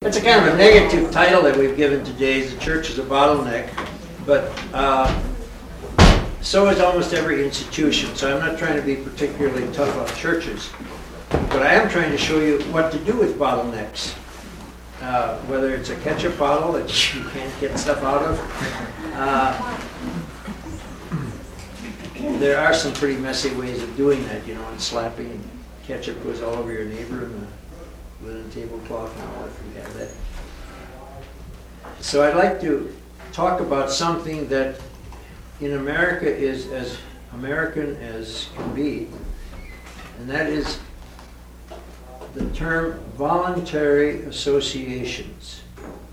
It's a kind of a negative title that we've given today. The church is a bottleneck, but so is almost every institution. So I'm not trying to be particularly tough on churches, but I am trying to show you what to do with bottlenecks. Whether it's a ketchup bottle that you can't get stuff out of. There are some pretty messy ways of doing that, you know, and slapping ketchup goes all over your neighbor and the linen tablecloth and all, if you have that. So I'd like to talk about something that in America is as American as can be, and that is the term voluntary associations.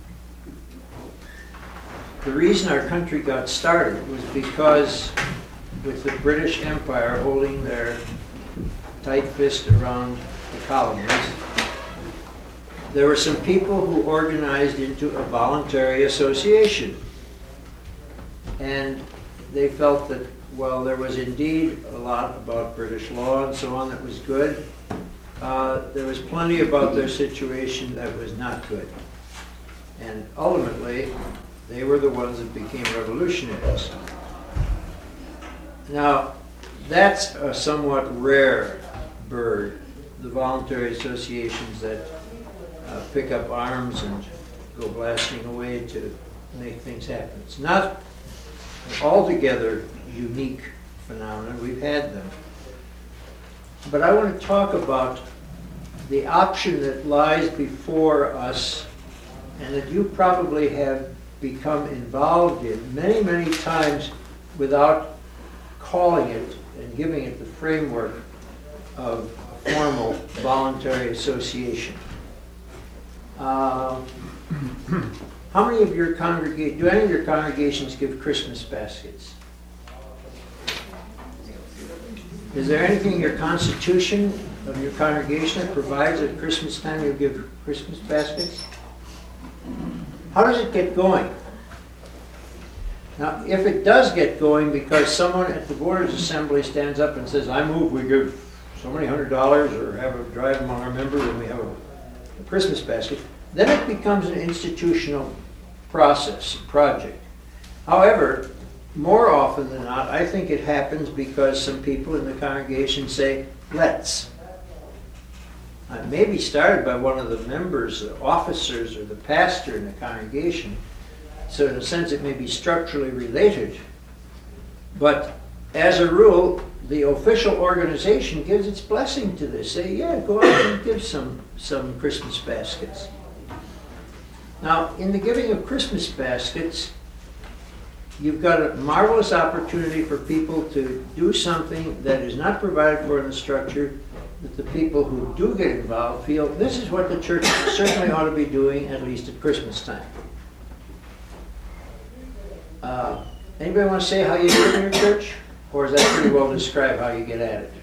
The reason our country got started was because with the British Empire holding their tight fist around the colonies, there were some people who organized into a voluntary association. And they felt that, well, there was indeed a lot about British law and so on that was good. There was plenty about their situation that was not good. And ultimately, they were the ones that became revolutionaries. Now, that's a somewhat rare bird, the voluntary associations that pick up arms and go blasting away to make things happen. It's not an altogether unique phenomenon. We've had them. But I want to talk about the option that lies before us and that you probably have become involved in many, many times without calling it and giving it the framework of a formal voluntary association. How many of your do any of your congregations give Christmas baskets? Is there anything in your constitution of your congregation that provides at Christmas time you give Christmas baskets? How does it get going? Now, if it does get going because someone at the Boarders' Assembly stands up and says, I move we give so many $100 or have a drive among our members and we have a Christmas basket, then it becomes an institutional process, project. However, more often than not, I think it happens because some people in the congregation say, let's. It may be started by one of the members, the officers, or the pastor in the congregation. So in a sense, it may be structurally related. But as a rule, the official organization gives its blessing to this. Say, yeah, go out and give some Christmas baskets. Now, in the giving of Christmas baskets, you've got a marvelous opportunity for people to do something that is not provided for in the structure, that the people who do get involved feel this is what the church certainly ought to be doing, at least at Christmas time. Anybody want to say how you do it in your church? Or is that pretty well describe how you get at it?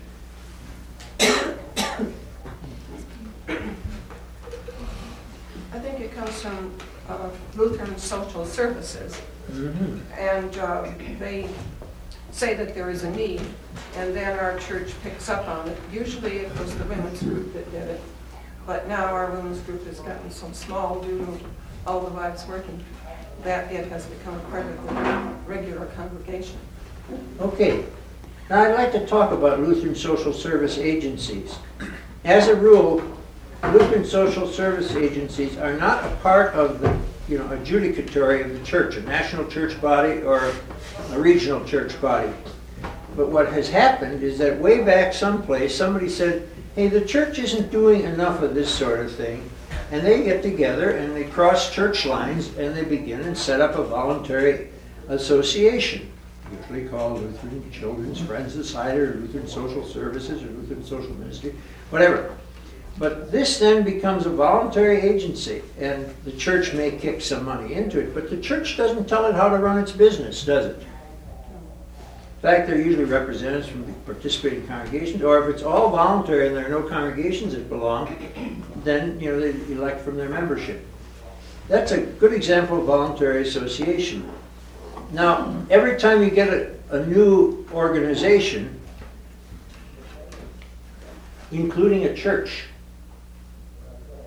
I think it comes from Lutheran Social Services. Mm-hmm. And they say that there is a need, and then our church picks up on it. Usually it was the women's group that did it, but now our women's group has gotten so small due to all the wives working that it has become part of the regular congregation. Okay. Now I'd like to talk about Lutheran Social Service agencies. As a rule, Lutheran Social Service agencies are not a part of the adjudicatory of the church, a national church body or a regional church body. But what has happened is that way back someplace, somebody said, hey, the church isn't doing enough of this sort of thing. And they get together and they cross church lines and they begin and set up a voluntary association, usually called Lutheran Children's Friends Society or Lutheran Social Services or Lutheran Social Ministry, whatever. But this then becomes a voluntary agency, and the church may kick some money into it, but the church doesn't tell it how to run its business, does it? In fact, they're usually representatives from the participating congregations, or if it's all voluntary and there are no congregations that belong, then they elect from their membership. That's a good example of voluntary association. Now, every time you get a new organization, including a church,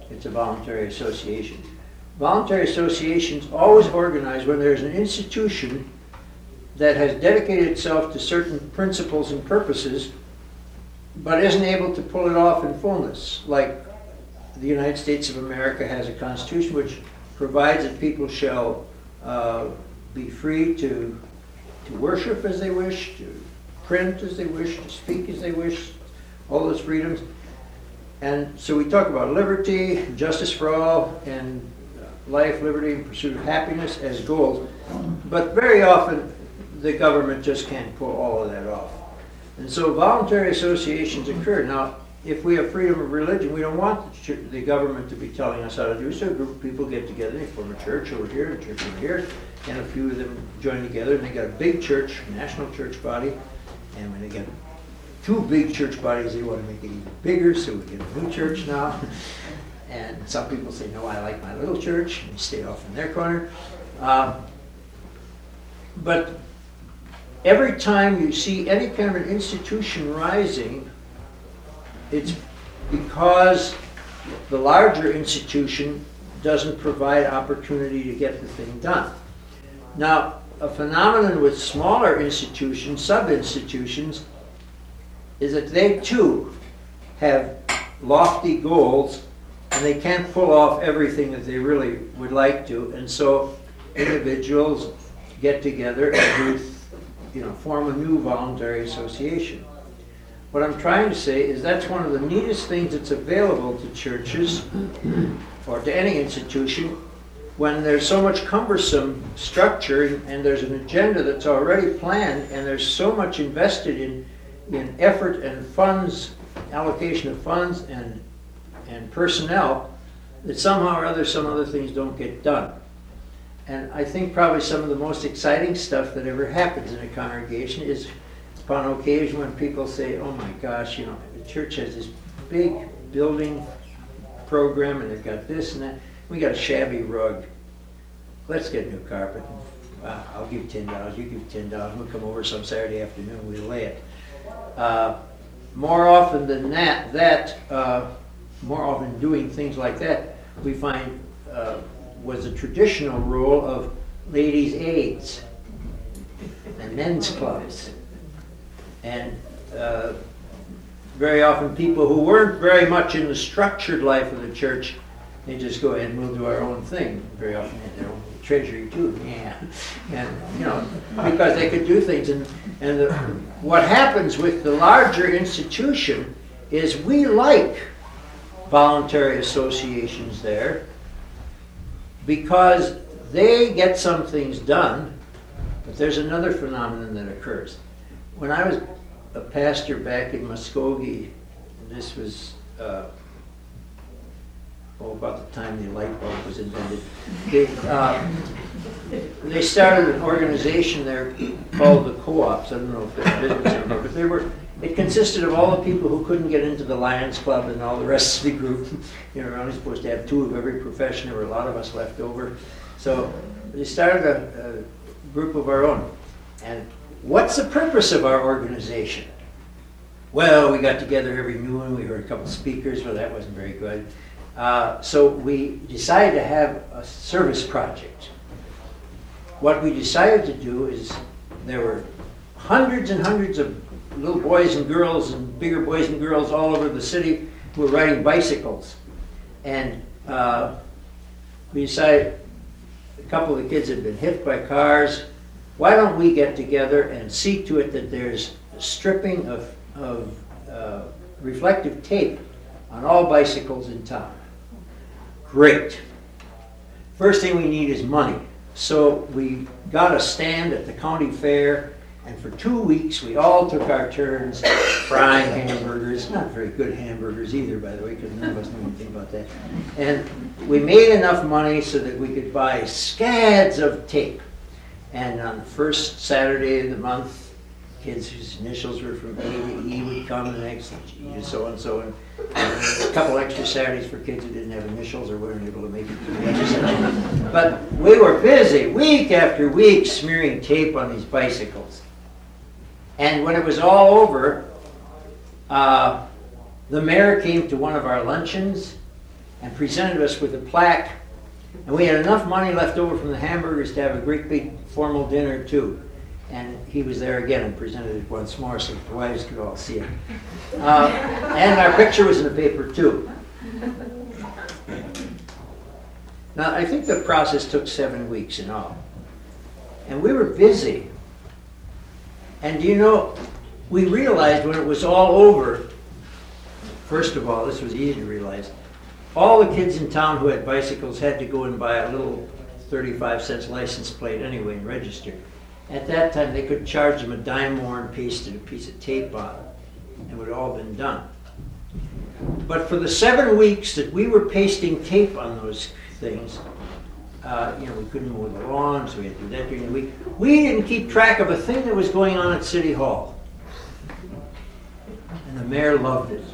it's a voluntary association. Voluntary associations always organize when there's an institution that has dedicated itself to certain principles and purposes, but isn't able to pull it off in fullness. Like the United States of America has a constitution which provides that people shall be free to worship as they wish, to print as they wish, to speak as they wish, all those freedoms. And so we talk about liberty, justice for all, and life, liberty, and pursuit of happiness as goals. But very often the government just can't pull all of that off. And so voluntary associations occur. Now, if we have freedom of religion, we don't want the government to be telling us how to do so. A group of people get together, they form a church over here, a church over here, and a few of them join together, and they got a big church, national church body. And when they get two big church bodies, they want to make it even bigger, so we get a new church now. And some people say, no, I like my little church, and stay off in their corner. But every time you see any kind of an institution rising, it's because the larger institution doesn't provide opportunity to get the thing done. Now, a phenomenon with smaller institutions, sub-institutions, is that they too have lofty goals and they can't pull off everything that they really would like to, and so individuals get together and form a new voluntary association. What I'm trying to say is that's one of the neatest things that's available to churches or to any institution when there's so much cumbersome structure and there's an agenda that's already planned and there's so much invested in effort and funds, allocation of funds and personnel, that somehow or other some other things don't get done. And I think probably some of the most exciting stuff that ever happens in a congregation is upon occasion when people say, oh my gosh, the church has this big building program and they've got this and that. We got a shabby rug. Let's get new carpet. I'll give $10, you give $10. We'll come over some Saturday afternoon, we'll lay it. More often than more often doing things like that, we find was a traditional rule of ladies' aids and men's clubs. And very often people who weren't very much in the structured life of the church, they just go ahead and we'll do our own thing. Very often had their own treasury too, yeah. And because they could do things. And what happens with the larger institution is we like voluntary associations there because they get some things done, but there's another phenomenon that occurs. When I was a pastor back in Muskogee, this was about the time the light bulb was invented, they started an organization there called the Co-ops. I don't know if they're business anymore, but it consisted of all the people who couldn't get into the Lions Club and all the rest of the group. We're only supposed to have 2 of every profession. There were a lot of us left over. So they started a group of our own. And what's the purpose of our organization? Well, we got together every noon. We heard a couple speakers. Well, that wasn't very good. So we decided to have a service project. What we decided to do is there were hundreds and hundreds of little boys and girls and bigger boys and girls all over the city who were riding bicycles. And we decided, a couple of the kids had been hit by cars. Why don't we get together and see to it that there's stripping of reflective tape on all bicycles in town? Great. First thing we need is money. So we got a stand at the county fair, and for 2 weeks we all took our turns frying hamburgers. Not very good hamburgers either, by the way, because none of us knew anything about that. And we made enough money so that we could buy scads of tape. And on the first Saturday of the month, kids whose initials were from A to E would come, and the next G to so-and-so, and a couple extra Saturdays for kids who didn't have initials or weren't able to make it to the extra Saturday. But we were busy, week after week, smearing tape on these bicycles. And when it was all over, the mayor came to one of our luncheons, and presented us with a plaque. And we had enough money left over from the hamburgers to have a great big formal dinner too. And he was there again and presented it once more so the wives could all see it. And our picture was in the paper too. Now, I think the process took 7 weeks in all. And we were busy. And you know, we realized when it was all over, first of all, this was easy to realize, all the kids in town who had bicycles had to go and buy a little 35-cent license plate anyway and register. At that time, they could charge them a dime more and pasted a piece of tape on it. It would have all been done. But for the 7 weeks that we were pasting tape on those things, we couldn't mow the lawn, so we had to do that during the week. We didn't keep track of a thing that was going on at City Hall. And the mayor loved it.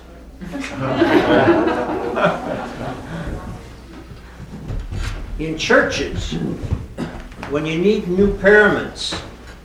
In churches, when you need new paraments,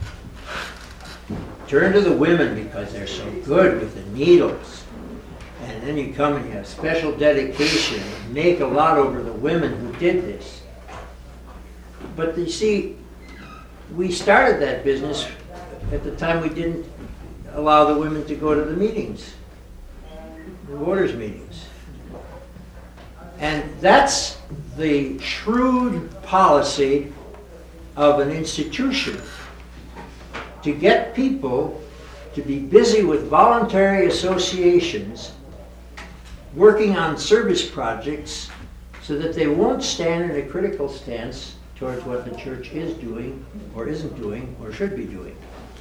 turn to the women because they're so good with the needles. And then you come and you have special dedication and make a lot over the women who did this. But you see, we started that business at the time we didn't allow the women to go to the meetings, the voters' meetings. And that's the shrewd policy of an institution, to get people to be busy with voluntary associations working on service projects so that they won't stand in a critical stance towards what the church is doing or isn't doing or should be doing.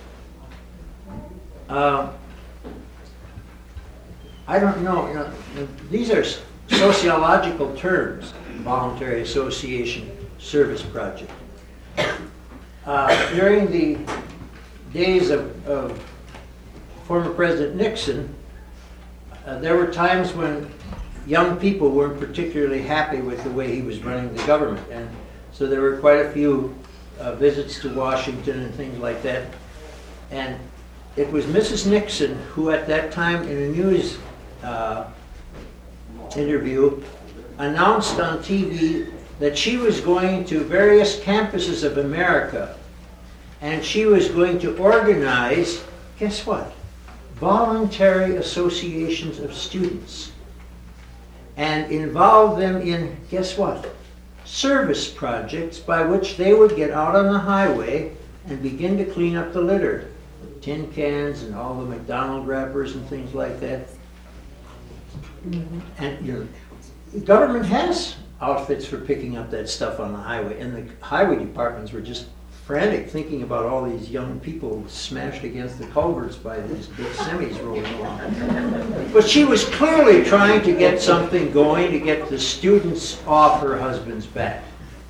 I don't know, these are sociological terms, voluntary association, service project. During the days of former President Nixon, there were times when young people weren't particularly happy with the way he was running the government. And so there were quite a few visits to Washington and things like that. And it was Mrs. Nixon who at that time in a news interview announced on TV that she was going to various campuses of America and she was going to organize, guess what? Voluntary associations of students and involve them in, guess what? Service projects by which they would get out on the highway and begin to clean up the litter. Tin cans and all the McDonald wrappers and things like that. And the government has outfits for picking up that stuff on the highway, and the highway departments were just frantic thinking about all these young people smashed against the culverts by these big semis rolling along. But she was clearly trying to get something going to get the students off her husband's back.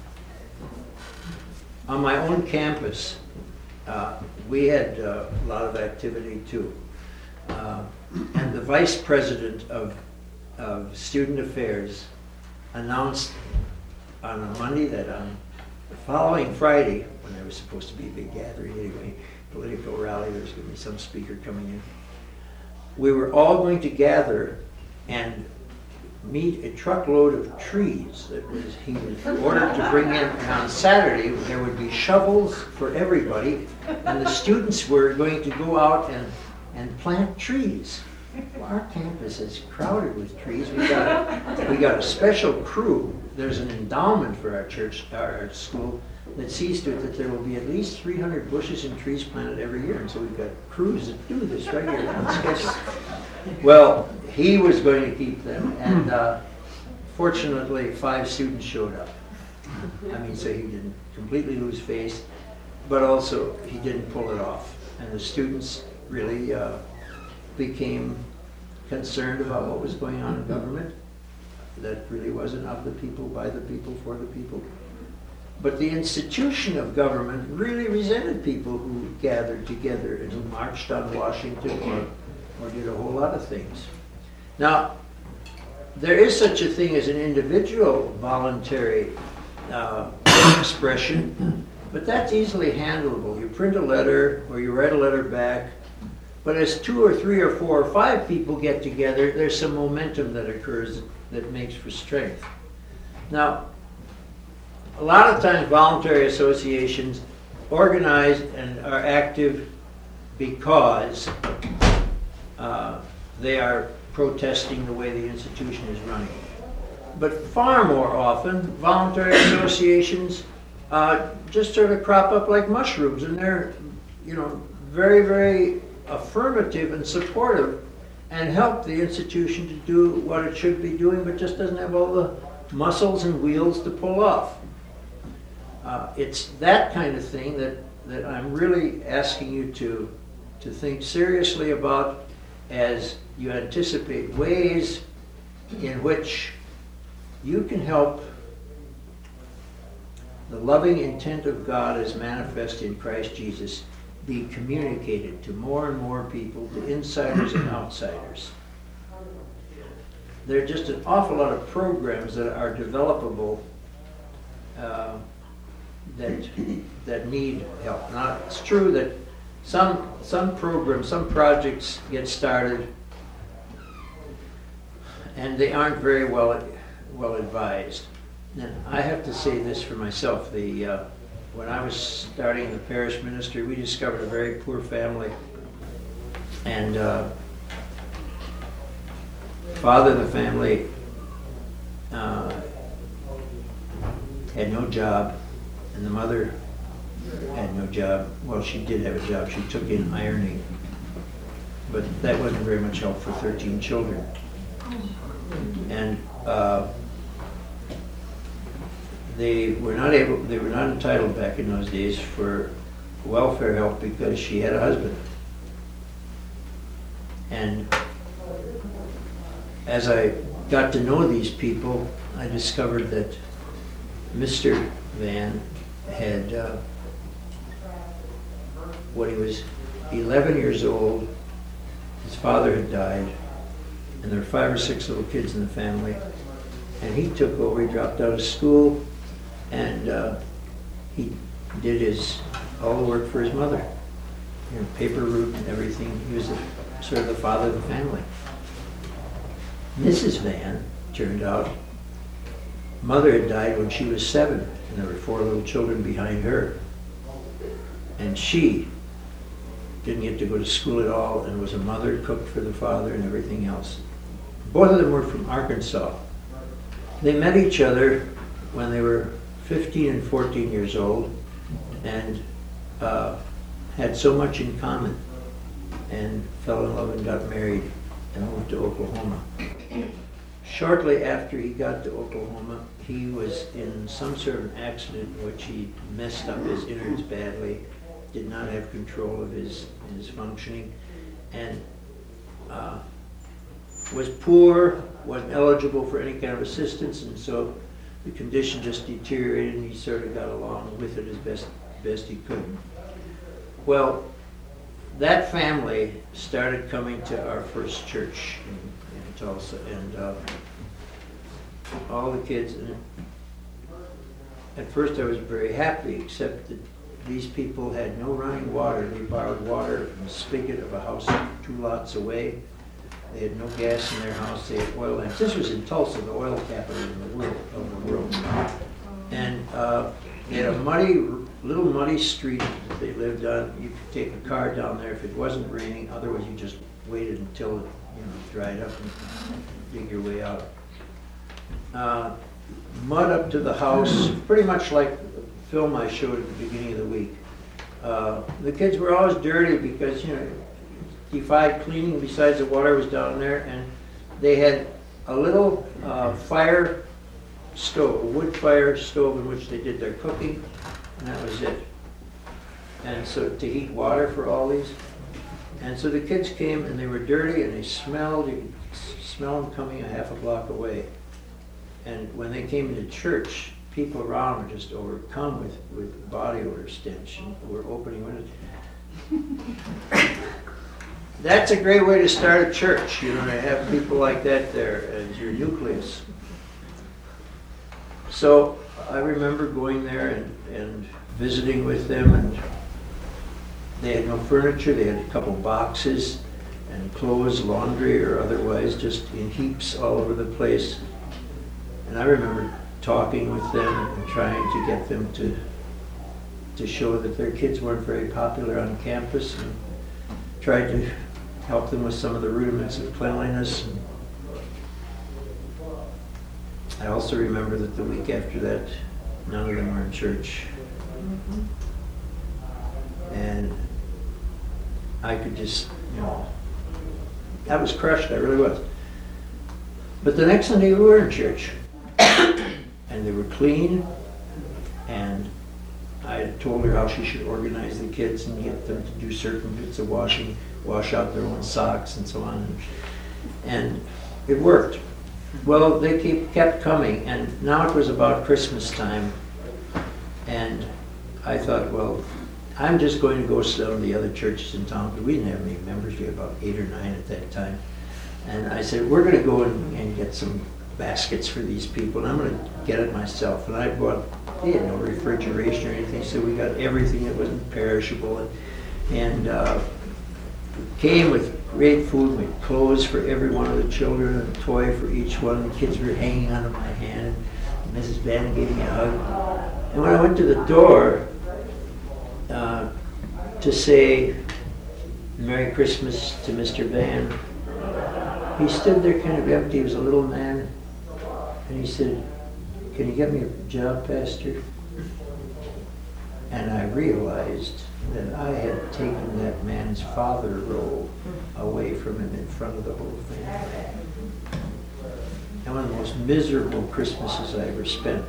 On my own campus, we had a lot of activity too. And the vice president of student affairs announced on a Monday that on the following Friday, when there was supposed to be a big gathering anyway, political rally, there was going to be some speaker coming in, we were all going to gather and meet a truckload of trees that he was ordered to bring in. And on Saturday, there would be shovels for everybody, and the students were going to go out and plant trees. Well, our campus is crowded with trees. We got a special crew. There's an endowment for our church, our school, that sees to it that there will be at least 300 bushes and trees planted every year. And so we've got crews that do this right here on schedule. Well, he was going to keep them, and fortunately 5 students showed up. So he didn't completely lose face, but also he didn't pull it off. And the students really became concerned about what was going on in government. That really wasn't of the people, by the people, for the people. But the institution of government really resented people who gathered together and who marched on Washington or did a whole lot of things. Now, there is such a thing as an individual voluntary expression, but that's easily handleable. You print a letter or you write a letter back, but as 2 or 3 or 4 or 5 people get together, there's some momentum that occurs that makes for strength. Now, a lot of times voluntary associations organize and are active because they are protesting the way the institution is running. But far more often, voluntary associations just sort of crop up like mushrooms, and they're, very, very affirmative and supportive and help the institution to do what it should be doing, but just doesn't have all the muscles and wheels to pull off. It's that kind of thing that I'm really asking you to think seriously about as you anticipate ways in which you can help the loving intent of God as manifest in Christ Jesus be communicated to more and more people, to insiders and outsiders. There are just an awful lot of programs that are developable that need help. Now, it's true that some programs, some projects get started and they aren't very well advised. And I have to say this for myself. When I was starting the parish ministry, we discovered a very poor family, and father of the family had no job, and the mother had no job. Well, she did have a job. She took in ironing, but that wasn't very much help for 13 children. And they were not entitled back in those days for welfare help because she had a husband. And as I got to know these people, I discovered that Mr. Van had, when he was 11 years old, his father had died, and there were 5 or 6 little kids in the family, and he took over. He dropped out of school, and he did all the work for his mother, paper route and everything. He was sort of the father of the family. Mrs. Van, turned out, mother had died when she was 7, and there were 4 little children behind her. And she didn't get to go to school at all, and was a mother, cooked for the father and everything else. Both of them were from Arkansas. They met each other when they were 15 and 14 years old, and had so much in common, and fell in love and got married and moved to Oklahoma. Shortly after he got to Oklahoma, he was in some sort of an accident in which he messed up his innards badly, did not have control of his functioning, and was poor, wasn't eligible for any kind of assistance, and so the condition just deteriorated, and he sort of got along with it as best he could. Well, that family started coming to our first church in Tulsa, and all the kids. And at first I was very happy, except that these people had no running water. They borrowed water from a spigot of a house 2 lots away. They had no gas in their house. They had oil lamps. This was in Tulsa, the oil capital of the world. And they had a little muddy street that they lived on. You could take a car down there if it wasn't raining. Otherwise, you just waited until it dried up and dig your way out. Mud up to the house, pretty much like the film I showed at the beginning of the week. The kids were always dirty because, defied cleaning besides the water was down there, and they had a little fire stove, a wood fire stove in which they did their cooking, and that was it. And so to heat water for all these. And so the kids came and they were dirty and they smelled. You could smell them coming a half a block away. And when they came into church, people around were just overcome with body odor stench, and were opening windows. That's a great way to start a church, to have people like that there as your nucleus. So I remember going there and visiting with them, and they had no furniture. They had a couple boxes and clothes, laundry or otherwise, just in heaps all over the place. And I remember talking with them and trying to get them to show that their kids weren't very popular on campus, and tried to help them with some of the rudiments of cleanliness. And I also remember that the week after that, none of them were in church. And I could just, I was crushed, I really was. But the next Sunday we were in church, and they were clean, and I had told her how she should organize the kids and get them to do certain bits of washing, wash out their own socks and so on. And it worked. Well, they kept coming, and now it was about Christmas time, and I thought, well, I'm just going to go sit down to the other churches in town, because we didn't have any members. We had about 8 or 9 at that time. And I said, we're going to go and get some baskets for these people, and I'm going to get it myself. And I bought, they had no refrigeration or anything, so we got everything that wasn't perishable, and came with great food. We had clothes for every one of the children, a toy for each one. The kids were hanging onto my hand, and Mrs. Van gave me a hug. And when I went to the door to say Merry Christmas to Mr. Van, he stood there kind of empty. He was a little man, and he said, "Can you get me a job, Pastor?" And I realized that I had taken that man's father role away from him in front of the whole family. And one of the most miserable Christmases I ever spent.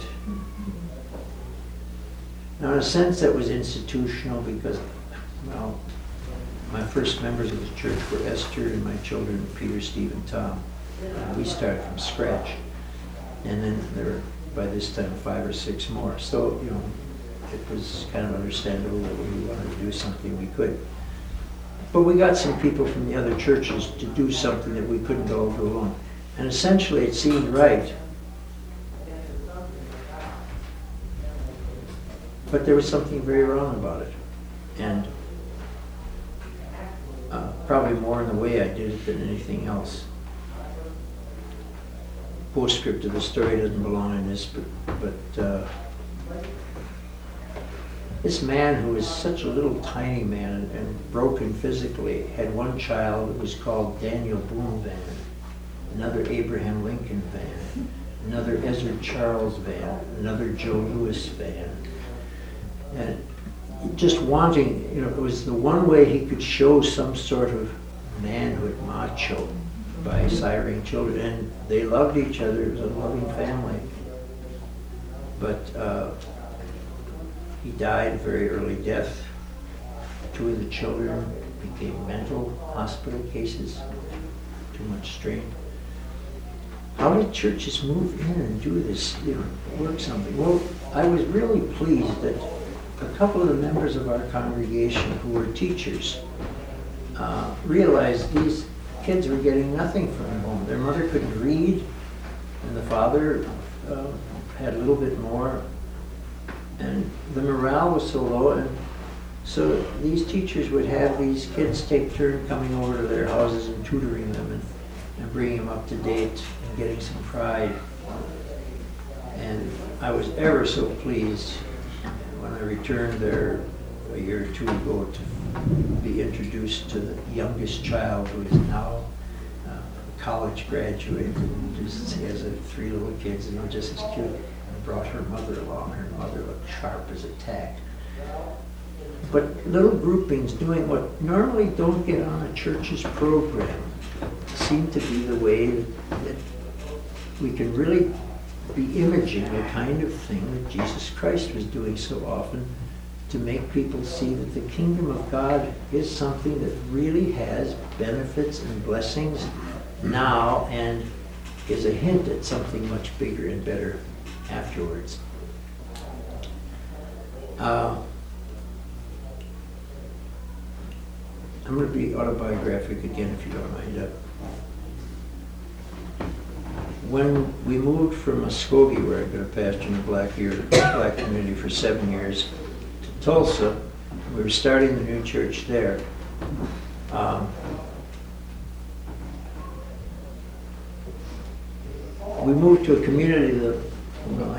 Now, in a sense, that was institutional because, well, my first members of the church were Esther and my children, Peter, Steve, and Tom. We started from scratch. And then there were, by this time, 5 or 6 more. So, it was kind of understandable that when we wanted to do something, we could. But we got some people from the other churches to do something that we couldn't all do alone. And essentially, it seemed right. But there was something very wrong about it. And probably more in the way I did it than anything else. Postscript of the story doesn't belong in this, but this man, who was such a little tiny man and broken physically, had one child who was called Daniel Boone Van, another Abraham Lincoln Van, another Ezra Charles Van, another Joe Louis Van. And just wanting, it was the one way he could show some sort of manhood, macho, by siring children. And they loved each other. It was a loving family. But he died a very early death. 2 of the children became mental hospital cases, too much strain. How did churches move in and do this, work something? Well, I was really pleased that a couple of the members of our congregation who were teachers realized these kids were getting nothing from home. Their mother couldn't read, and the father had a little bit more, and the morale was so low. And so these teachers would have these kids take turn coming over to their houses and tutoring them and bringing them up to date and getting some pride. And I was ever so pleased when I returned there a year or 2 ago to be introduced to the youngest child, who is now a college graduate, and just has 3 little kids, and they're just as cute, and brought her mother along. Her mother looked sharp as a tack. But little groupings doing what normally don't get on a church's program seem to be the way that we can really be imaging the kind of thing that Jesus Christ was doing so often, to make people see that the kingdom of God is something that really has benefits and blessings now, and is a hint at something much bigger and better afterwards. I'm going to be autobiographic again, if you don't mind. When we moved from Muskogee, where I'd been a pastor in the black community for 7 years, to Tulsa, we were starting the new church there. we moved to a community that, well,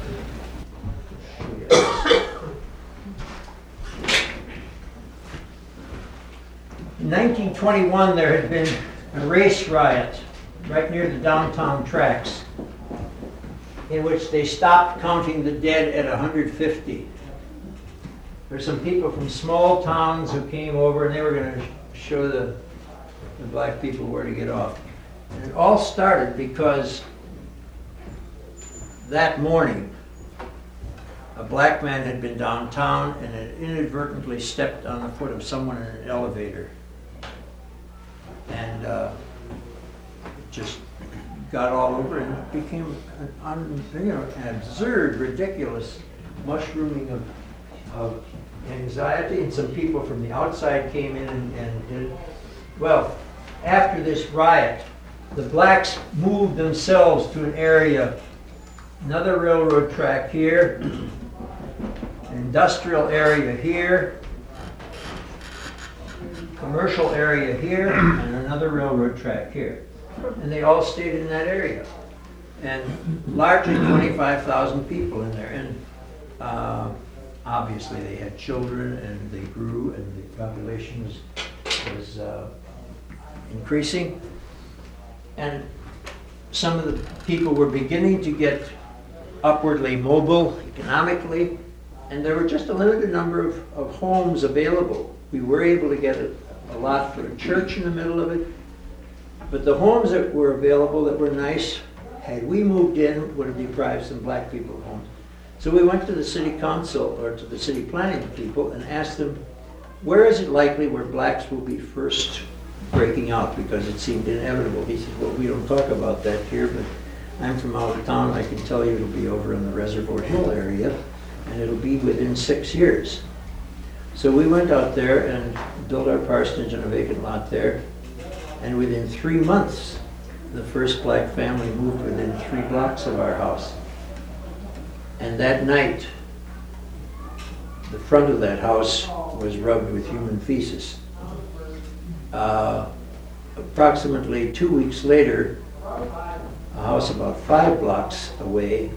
in 1921, there had been a race riot right near the downtown tracks in which they stopped counting the dead at 150. There's some people from small towns who came over and they were going to show the black people where to get off. And it all started because that morning a black man had been downtown and had inadvertently stepped on the foot of someone in an elevator. And just got all over and it became an absurd, ridiculous mushrooming of anxiety, and some people from the outside came in and did it. Well, after this riot, the blacks moved themselves to an area, another railroad track here, an industrial area here, commercial area here, and another railroad track here. And they all stayed in that area. And largely 25,000 people in there. And obviously they had children and they grew and the population was increasing. And some of the people were beginning to get upwardly mobile economically, and there were just a limited number of homes available. We were able to get a lot for a church in the middle of it, but the homes that were available that were nice, had we moved in, would have deprived some black people of homes. So we went to the city council, or to the city planning people, and asked them, where is it likely where blacks will be first breaking out, because it seemed inevitable. He said, well, we don't talk about that here, but I'm from out of town, I can tell you it'll be over in the Reservoir Hill area, and it'll be within 6 years. So we went out there and built our parsonage on a vacant lot there, and within 3 months, the first black family moved within 3 blocks of our house. And that night, the front of that house was rubbed with human feces. Approximately 2 weeks later, a house about 5 blocks away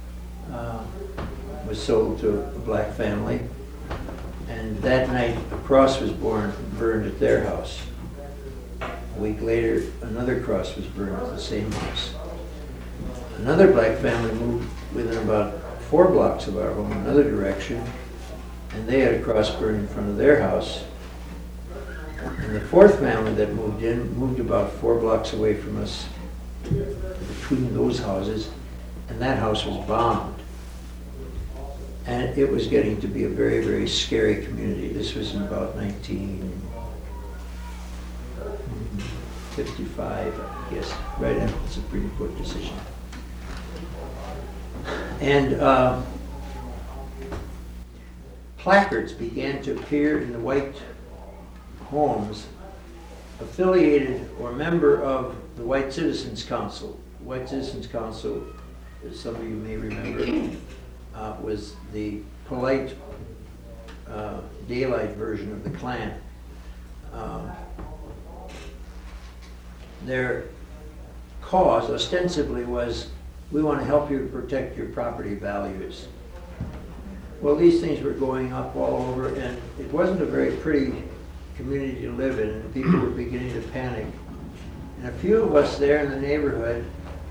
was sold to a black family, and that night a cross was burned at their house. A week later, another cross was burned at the same house. Another black family moved within about 4 blocks of our home, another direction, and they had a cross burned in front of their house. And the fourth family that moved in moved about 4 blocks away from us, between those houses, and that house was bombed. And it was getting to be a very, very scary community. This was in about 1955, I guess, right after the Supreme Court decision. And placards began to appear in the white homes affiliated or member of the White Citizens Council. The White Citizens Council, as some of you may remember, was the polite daylight version of the Klan. Their cause ostensibly was, we want to help you protect your property values. Well, these things were going up all over, and it wasn't a very pretty community to live in, and people were beginning to panic. And a few of us there in the neighborhood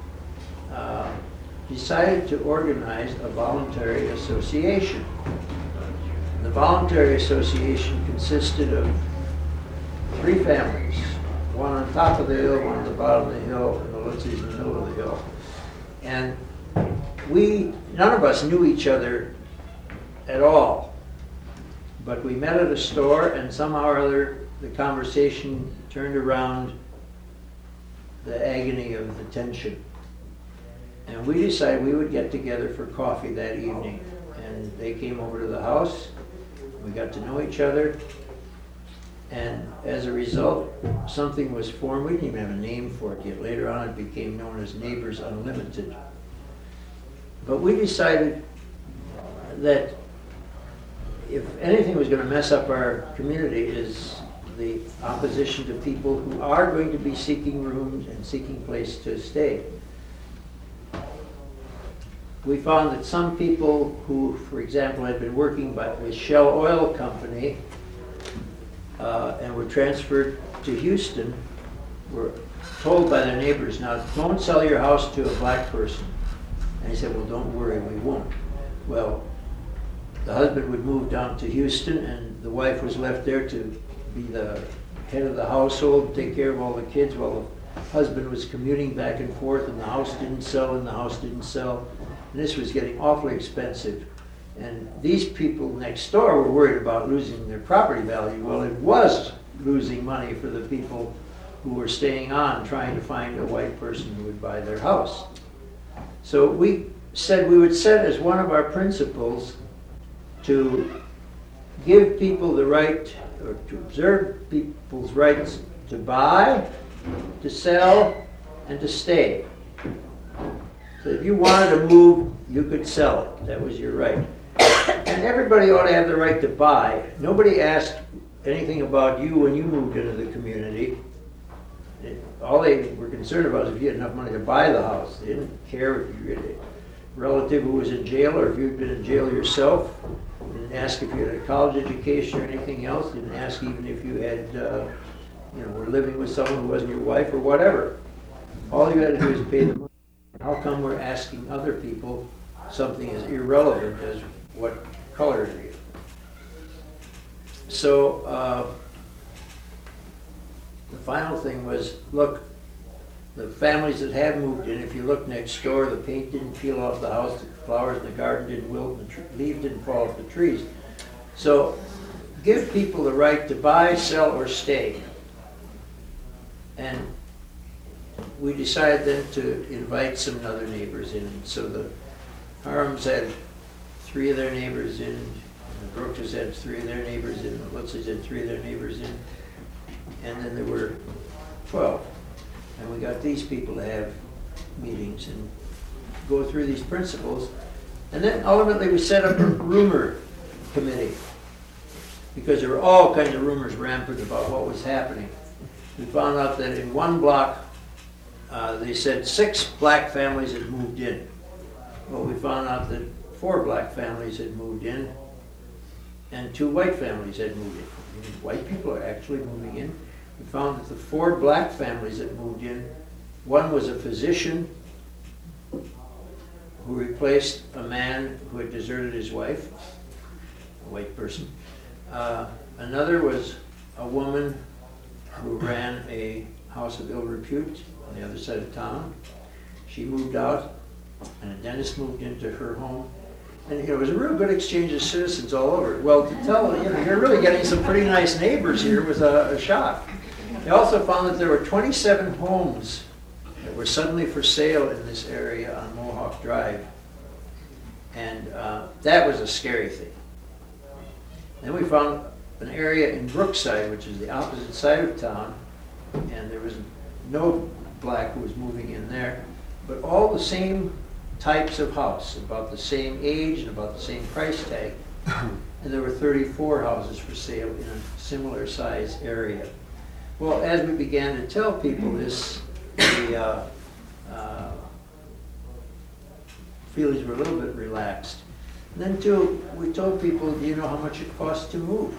decided to organize a voluntary association. The voluntary association consisted of 3 families, one on top of the hill, one on the bottom of the hill, and the Lutzies in the middle of the hill. And none of us knew each other at all, but we met at a store, and somehow or other the conversation turned around the agony of the tension. And we decided we would get together for coffee that evening. And they came over to the house, we got to know each other, and as a result, something was formed. We didn't even have a name for it yet. Later on, it became known as Neighbors Unlimited. But we decided that if anything was going to mess up our community is the opposition to people who are going to be seeking rooms and seeking place to stay. we found that some people who, for example, had been working with Shell Oil Company and were transferred to Houston were told by their neighbors, now don't sell your house to a black person. And he said, well, don't worry, we won't. Well, the husband would move down to Houston and the wife was left there to be the head of the household, take care of all the kids while the husband was commuting back and forth, and the house didn't sell and the house didn't sell. And this was getting awfully expensive. And these people next door were worried about losing their property value. Well, it was losing money for the people who were staying on, trying to find a white person who would buy their house. So we said we would set as one of our principles to give people the right, or to observe people's rights to buy, to sell, and to stay. So if you wanted to move, you could sell it. That was your right. And everybody ought to have the right to buy. Nobody asked anything about you when you moved into the community. All they were concerned about is if you had enough money to buy the house. They didn't care if you had a relative who was in jail or if you'd been in jail yourself. They didn't ask if you had a college education or anything else. They didn't ask even if you had, were living with someone who wasn't your wife or whatever. All you had to do is pay the money. How come we're asking other people something as irrelevant as what color are you? So the final thing was, look, the families that have moved in, if you look next door, the paint didn't peel off the house, the flowers in the garden didn't wilt, and the leaves didn't fall off the trees. So give people the right to buy, sell, or stay. And we decided then to invite some other neighbors in. So the Harms had 3 of their neighbors in, and the Brookses had 3 of their neighbors in, the Lutzes had 3 of their neighbors in, and then there were 12. And we got these people to have meetings and go through these principles. And then ultimately we set up a rumor committee because there were all kinds of rumors rampant about what was happening. We found out that in one block, they said 6 black families had moved in. Well, we found out that 4 black families had moved in and 2 white families had moved in. I mean, white people are actually moving in. We found that the 4 black families that moved in, one was a physician who replaced a man who had deserted his wife, a white person. Another was a woman who ran a house of ill repute on the other side of town. She moved out, and a dentist moved into her home. And it was a real good exchange of citizens all over. Well, to tell you're really getting some pretty nice neighbors here was a shock. They also found that there were 27 homes that were suddenly for sale in this area on Mohawk Drive. And that was a scary thing. Then we found an area in Brookside, which is the opposite side of town, and there was no black who was moving in there, but all the same types of house, about the same age and about the same price tag. And there were 34 houses for sale in a similar size area. Well, as we began to tell people this, the feelings were a little bit relaxed. And then too, we told people, do you know how much it costs to move?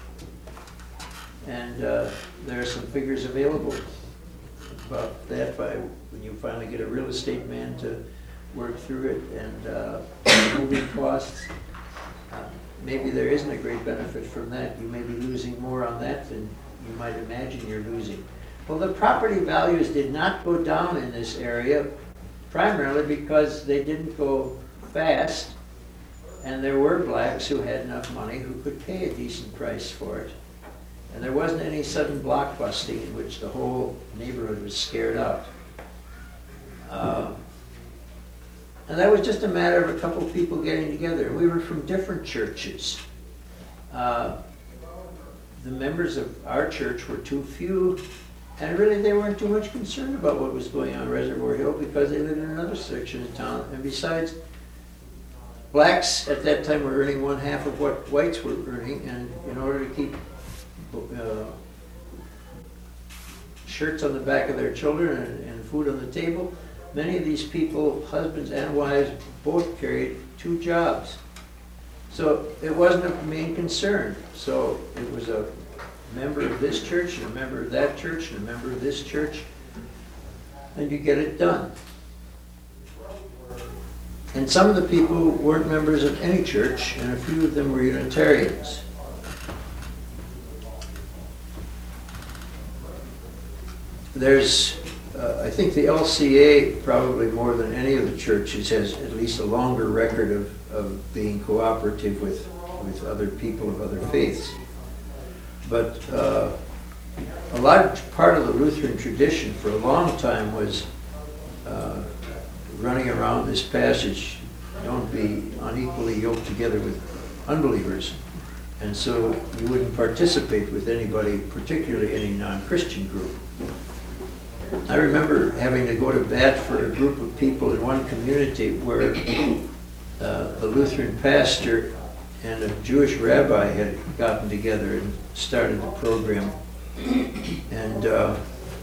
And there are some figures available about that by when you finally get a real estate man to work through it, and moving costs. Maybe there isn't a great benefit from that. You may be losing more on that than you might imagine you're losing. Well, the property values did not go down in this area, primarily because they didn't go fast, and there were blacks who had enough money who could pay a decent price for it. And there wasn't any sudden blockbusting in which the whole neighborhood was scared out. And that was just a matter of a couple of people getting together. We were from different churches. The members of our church were too few, and really they weren't too much concerned about what was going on in Reservoir Hill because they lived in another section of town. And besides, blacks at that time were earning 1/2 of what whites were earning, and in order to keep shirts on the back of their children and food on the table, many of these people, husbands and wives, both carried 2 jobs. So it wasn't a main concern. So it was a member of this church, and a member of that church, and a member of this church, and you get it done. And some of the people weren't members of any church, and a few of them were Unitarians. There's, I think the LCA, probably more than any of the churches, has at least a longer record of being cooperative with other people of other faiths. But a large part of the Lutheran tradition for a long time was running around this passage, don't be unequally yoked together with unbelievers. And so you wouldn't participate with anybody, particularly any non-Christian group. I remember having to go to bat for a group of people in one community where a Lutheran pastor and a Jewish rabbi had gotten together and started the program. And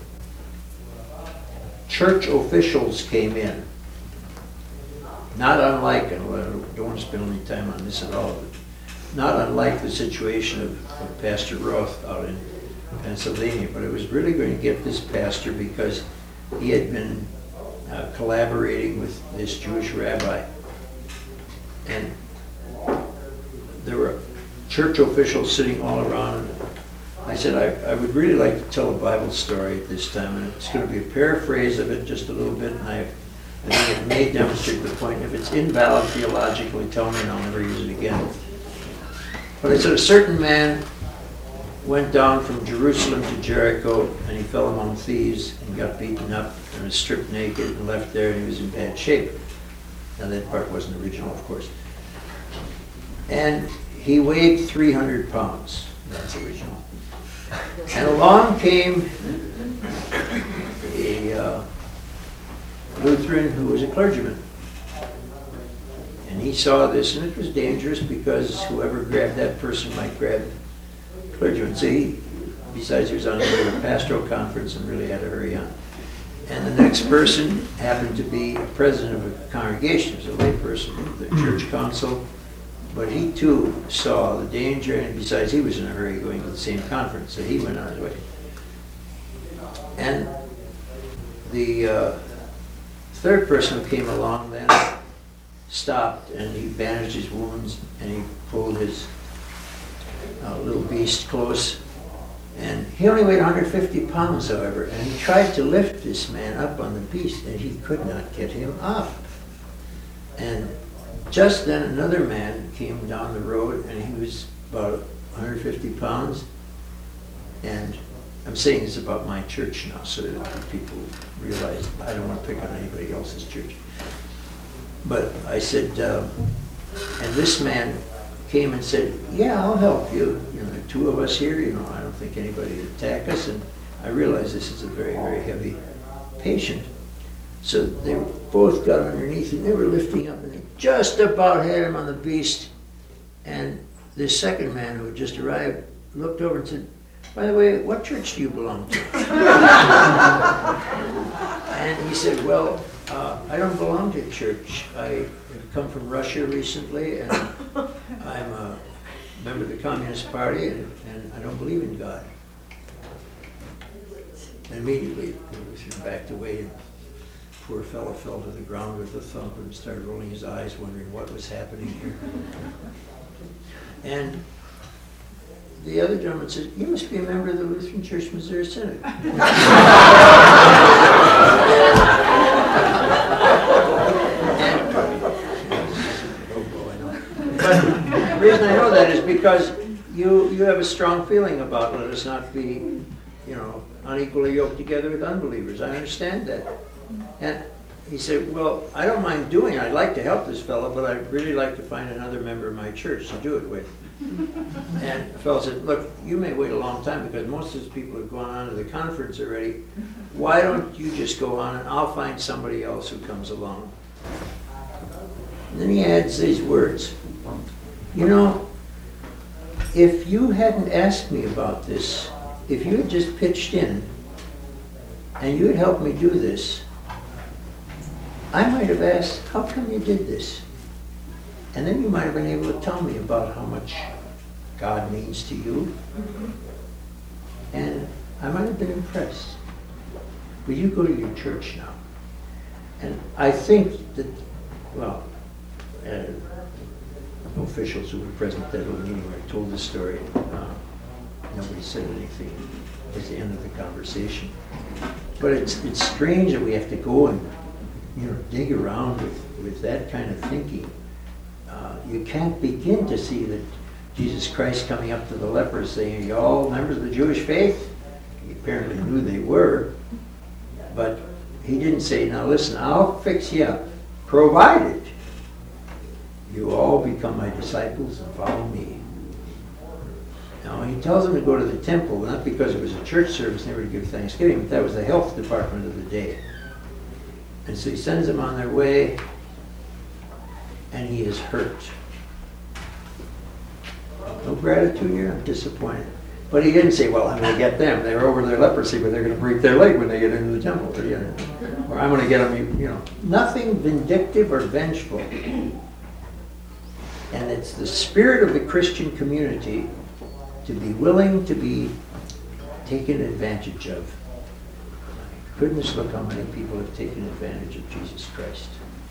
church officials came in. Not unlike, and I don't want to spend any time on this at all, but not unlike the situation of Pastor Roth out in Pennsylvania, but it was really going to get this pastor because he had been collaborating with this Jewish rabbi. And there were church officials sitting all around. I said, I would really like to tell a Bible story at this time, and it's going to be a paraphrase of it just a little bit, and I think it may demonstrate the point. If it's invalid theologically, tell me and I'll never use it again. But I said, a certain man went down from Jerusalem to Jericho, and he fell among thieves and got beaten up and was stripped naked and left there, and he was in bad shape. Now that part wasn't original, of course. And he weighed 300 pounds. That's original. And along came a Lutheran who was a clergyman. And he saw this, and it was dangerous because whoever grabbed that person might grab the clergyman. So he, besides he was on a pastoral conference and really had to hurry on. And the next person happened to be a president of a congregation, he was a lay person, the church council. But he too saw the danger, and besides he was in a hurry going to the same conference, so he went on his way. And the third person who came along then stopped, and he bandaged his wounds, and he pulled his little beast close. And he only weighed 150 pounds, however, and he tried to lift this man up on the beast, and he could not get him off. And just then another man came down the road, and he was about 150 pounds. And I'm saying this about my church now so that people realize I don't want to pick on anybody else's church. But I said, and this man came and said, yeah, I'll help you. You know, there are 2 of us here, you know, I don't think anybody would attack us. And I realize this is a very, very heavy patient. So they both got underneath, and they were lifting up, and they just about had him on the beast. And this second man who had just arrived looked over and said, by the way, what church do you belong to? And he said, well, I don't belong to a church. I have come from Russia recently, and I'm a member of the Communist Party, and I don't believe in God. And immediately he backed away, and poor fellow fell to the ground with a thump and started rolling his eyes, wondering what was happening here. And the other gentleman said, you must be a member of the Lutheran Church Missouri Synod. But the reason I know that is because you have a strong feeling about let us not be, you know, unequally yoked together with unbelievers. I understand that. And he said, well, I don't mind doing it. I'd like to help this fellow, but I'd really like to find another member of my church to do it with. And the fellow said, look, you may wait a long time because most of these people have gone on to the conference already. Why don't you just go on and I'll find somebody else who comes along. And then he adds these words. You know, if you hadn't asked me about this, if you had just pitched in and you had helped me do this, I might have asked, how come you did this? And then you might have been able to tell me about how much God means to you. And I might have been impressed. But you go to your church now. And I think that, well, officials who were present at that little meeting where I told the story, nobody said anything at the end of the conversation. But it's strange that we have to go and, dig around with that kind of thinking. You can't begin to see that Jesus Christ coming up to the lepers saying, "Are you all members of the Jewish faith?" He apparently knew they were, but he didn't say, "Now listen, I'll fix you up, provided you all become my disciples and follow me." Now, he tells them to go to the temple, not because it was a church service and they were to give Thanksgiving, but that was the health department of the day. And so he sends them on their way, and he is hurt. No gratitude here? I'm disappointed. But he didn't say, well, I'm going to get them. They were over their leprosy, but they're going to break their leg when they get into the temple. Or I'm going to get them, Nothing vindictive or vengeful. And it's the spirit of the Christian community to be willing to be taken advantage of. Goodness, look how many people have taken advantage of Jesus Christ.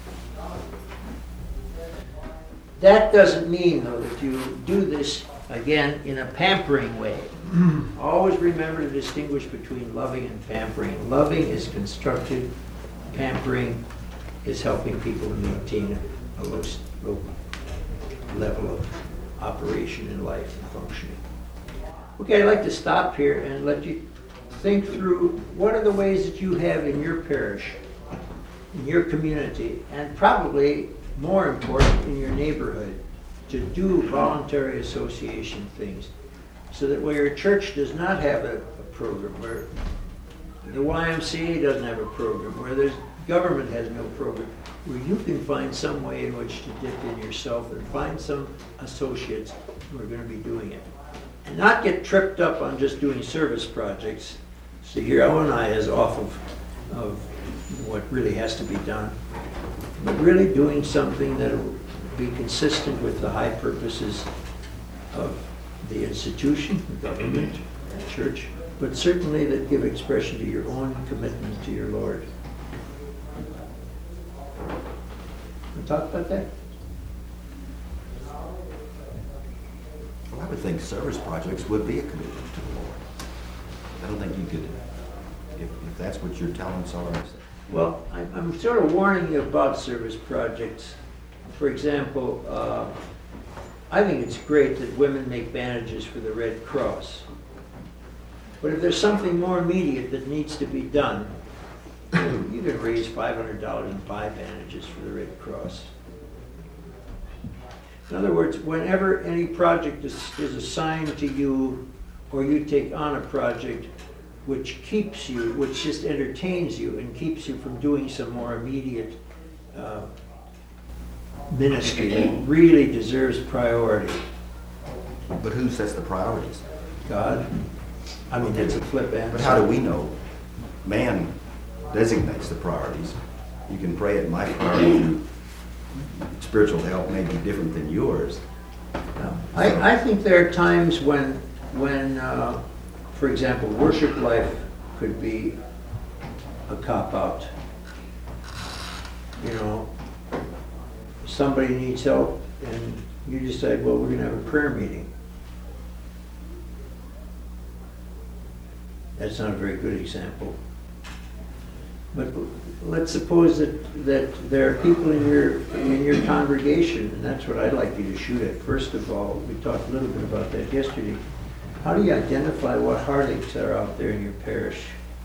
That doesn't mean, though, that you do this, again, in a pampering way. Always remember to distinguish between loving and pampering. Loving is constructive. Pampering is helping people to maintain a low level of operation in life and functioning. Okay, I'd like to stop here and let you think through what are the ways that you have in your parish, in your community, and probably more important, in your neighborhood, to do voluntary association things, so that where your church does not have a program, where the YMCA doesn't have a program, where there's government has no program, where you can find some way in which to dip in yourself and find some associates who are going to be doing it. And not get tripped up on just doing service projects. So here ONI is off of what really has to be done, but really doing something that will be consistent with the high purposes of the institution, the government, the church, but certainly that give expression to your own commitment to your Lord. Want to talk about that? Well, I would think service projects would be a commitment to the Lord. I don't think you could, if that's what you're telling someone. Well, I'm sort of warning you about service projects. For example, I think it's great that women make bandages for the Red Cross. But if there's something more immediate that needs to be done, you can raise $500 and buy bandages for the Red Cross. In other words, whenever any project is assigned to you, or you take on a project which keeps you, which just entertains you and keeps you from doing some more immediate ministry that really deserves priority. But who sets the priorities? God. I mean, that's a flip answer. But how do we know? Man designates the priorities. You can pray at my priority. Spiritual health may be different than yours. I think there are times when for example, worship life could be a cop-out. Somebody needs help and you decide, well, we're going to have a prayer meeting. That's not a very good example. But let's suppose that there are people in your congregation, and that's what I'd like you to shoot at. First of all, we talked a little bit about that yesterday. How do you identify what heartaches are out there in your parish?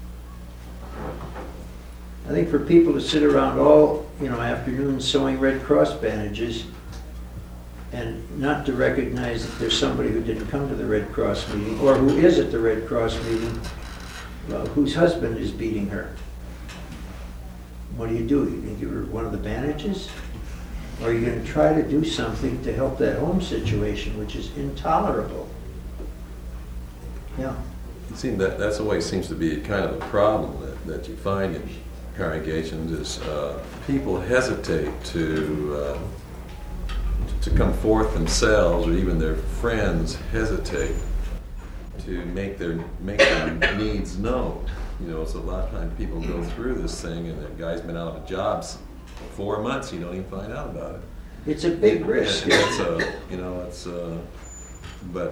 I think for people to sit around all afternoons sewing Red Cross bandages and not to recognize that there's somebody who didn't come to the Red Cross meeting, or who is at the Red Cross meeting, whose husband is beating her. What do? You going to give her one of the bandages? Or are you going to try to do something to help that home situation, which is intolerable? Yeah. It seems that's always seems to be kind of a problem that you find in congregations is people hesitate to come forth themselves, or even their friends hesitate to make their needs known. You know, so a lot of times people go through this thing, and the guy's been out of jobs 4 months. You don't even find out about it. It's a big risk. But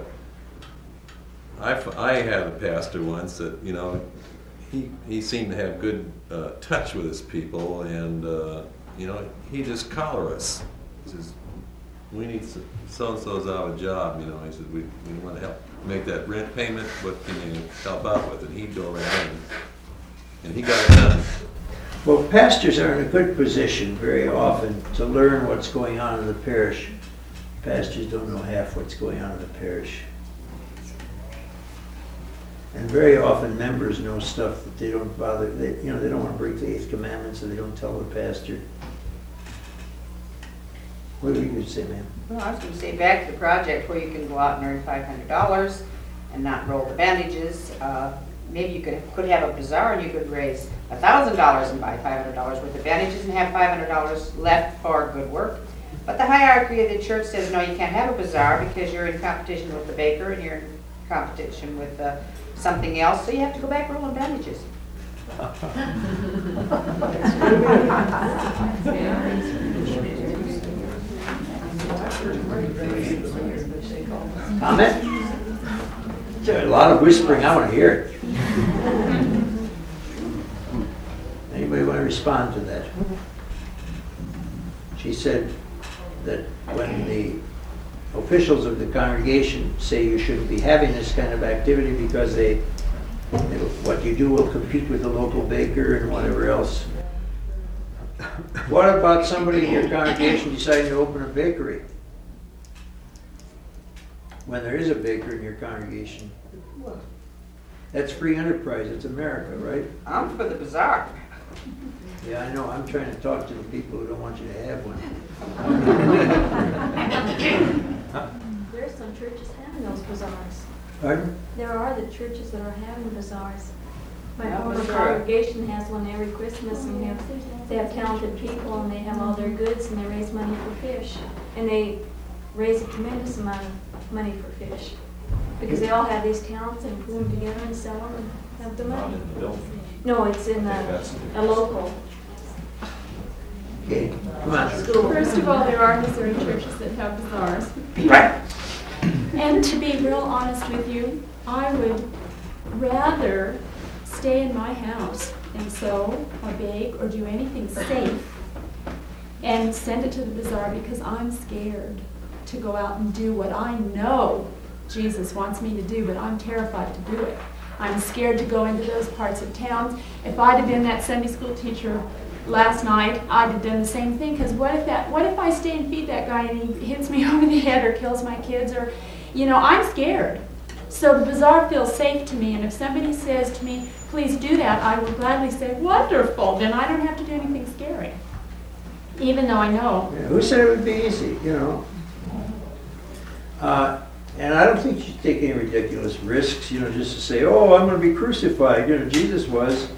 I had a pastor once that, you know, he seemed to have good touch with his people, and you know, he just collar us. He says, we need so-and-so's out of a job, you know. He said, we want to help make that rent payment. What can you help out with? And he'd go around and he got it done. Well, pastors are in a good position very often to learn what's going on in the parish. Pastors don't know half what's going on in the parish. And very often members know stuff that they don't bother, they don't want to break the 8th commandment, so they don't tell the pastor. What were you going to say, ma'am? Well, I was going to say, back to the project where you can go out and earn $500 and not roll the bandages. Maybe you could have a bazaar and you could raise $1,000 and buy $500 worth of bandages and have $500 left for good work. But the hierarchy of the church says, no, you can't have a bazaar because you're in competition with the baker and you're in competition with something else, so you have to go back rolling bandages. Comment? There's a lot of whispering. I want to hear it. Anybody want to respond to that? She said that when the officials of the congregation say you shouldn't be having this kind of activity because what you do will compete with the local baker and whatever else. What about somebody in your congregation deciding to open a bakery? When there is a baker in your congregation. That's free enterprise. It's America, right? I'm for the bazaar. Yeah, I know. I'm trying to talk to the people who don't want you to have one. There's some churches having those bazaars. Pardon? There are the churches that are having bazaars. My Yeah, former sure. congregation has one every Christmas, and they have talented people, and they have all their goods, and they raise money for fish. And they raise a tremendous amount of money for fish. Because they all have these talents and put them together and sell them and have the money. No, it's in a local. Okay, come on. First of all, there are Missouri churches that have bazaars. Right. And to be real honest with you, I would rather stay in my house and sew or bake or do anything safe and send it to the bazaar, because I'm scared to go out and do what I know Jesus wants me to do, but I'm terrified to do it. I'm scared to go into those parts of town. If I'd have been that Sunday school teacher last night, I'd have done the same thing, because what if I stay and feed that guy and he hits me over the head or kills my kids, or, I'm scared. So the bazaar feels safe to me, and if somebody says to me, please do that, I will gladly say, wonderful, then I don't have to do anything scary. Even though I know. Yeah, who said it would be easy, And I don't think you should take any ridiculous risks, just to say, oh, I'm going to be crucified. Jesus was.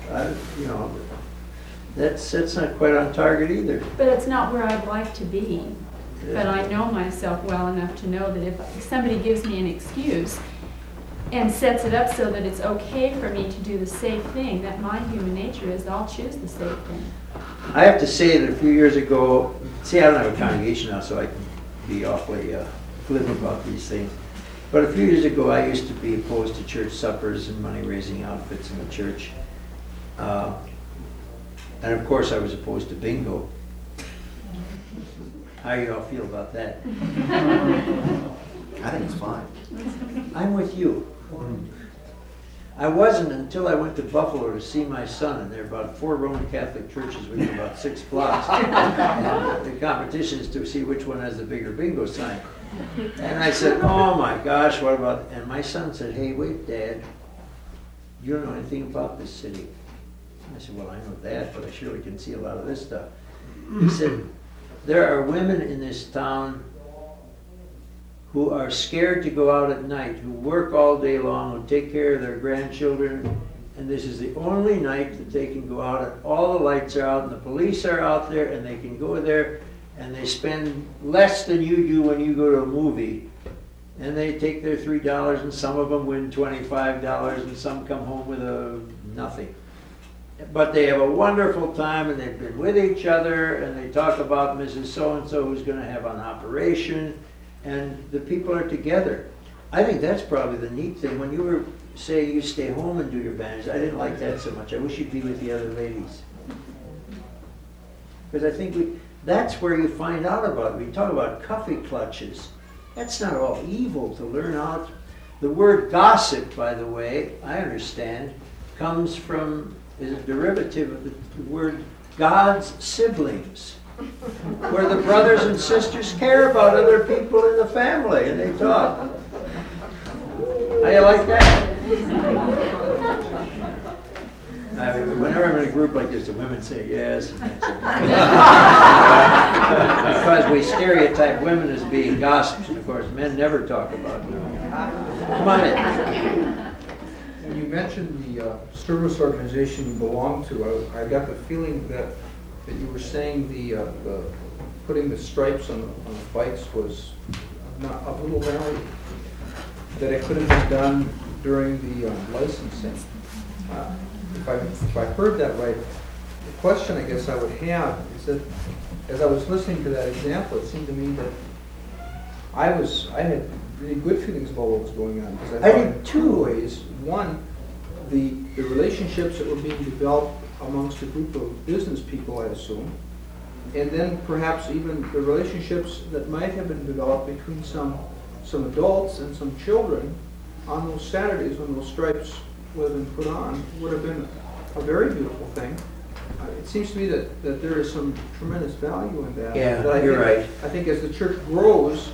That's not quite on target either. But it's not where I'd like to be. But I know myself well enough to know that if somebody gives me an excuse and sets it up so that it's okay for me to do the safe thing, that my human nature is I'll choose the safe thing. I have to say that a few years ago, I don't have a congregation now, so I can be awfully flip about these things. But a few years ago, I used to be opposed to church suppers and money-raising outfits in the church. And of course, I was opposed to bingo. How do you all feel about that? I think it's fine. I'm with you. I wasn't until I went to Buffalo to see my son, and there are about 4 Roman Catholic churches within about 6 blocks. And the competition is to see which one has the bigger bingo sign. And I said, oh my gosh, what about, and my son said, hey, wait, Dad, you don't know anything about this city. I said, well, I know that, but I surely can see a lot of this stuff. He said, there are women in this town who are scared to go out at night, who work all day long, who take care of their grandchildren, and this is the only night that they can go out, and all the lights are out, and the police are out there, and they can go there, and they spend less than you do when you go to a movie. And they take their $3, and some of them win $25, and some come home with nothing. But they have a wonderful time, and they've been with each other, and they talk about Mrs. So-and-so who's gonna have an operation, and the people are together. I think that's probably the neat thing. When you were saying you stay home and do your bandages, I didn't like that so much. I wish you'd be with the other ladies. Because I think that's where you find out about it. We talk about cuffy clutches. That's not all evil to learn out. The word gossip, by the way, I understand, comes from, is a derivative of the word God's siblings, where the brothers and sisters care about other people in the family and they talk. How you like that? Whenever I'm in a group like this, the women say yes. Because we stereotype women as being gossips, and of course, men never talk about them. Come on in. When you mentioned the service organization you belong to, I got the feeling that you were saying the putting the stripes on the bikes was not a little valley, that it could have been done during the licensing. If I heard that right, the question I guess I would have is that as I was listening to that example, it seemed to me that I had really good feelings about what was going on. Because I thought did in too. 2 ways. One, the relationships that were being developed amongst a group of business people, I assume, and then perhaps even the relationships that might have been developed between some adults and some children on those Saturdays when those stripes would have been put on, would have been a very beautiful thing. It seems to me that there is some tremendous value in that. Yeah, But you're right. I think as the church grows,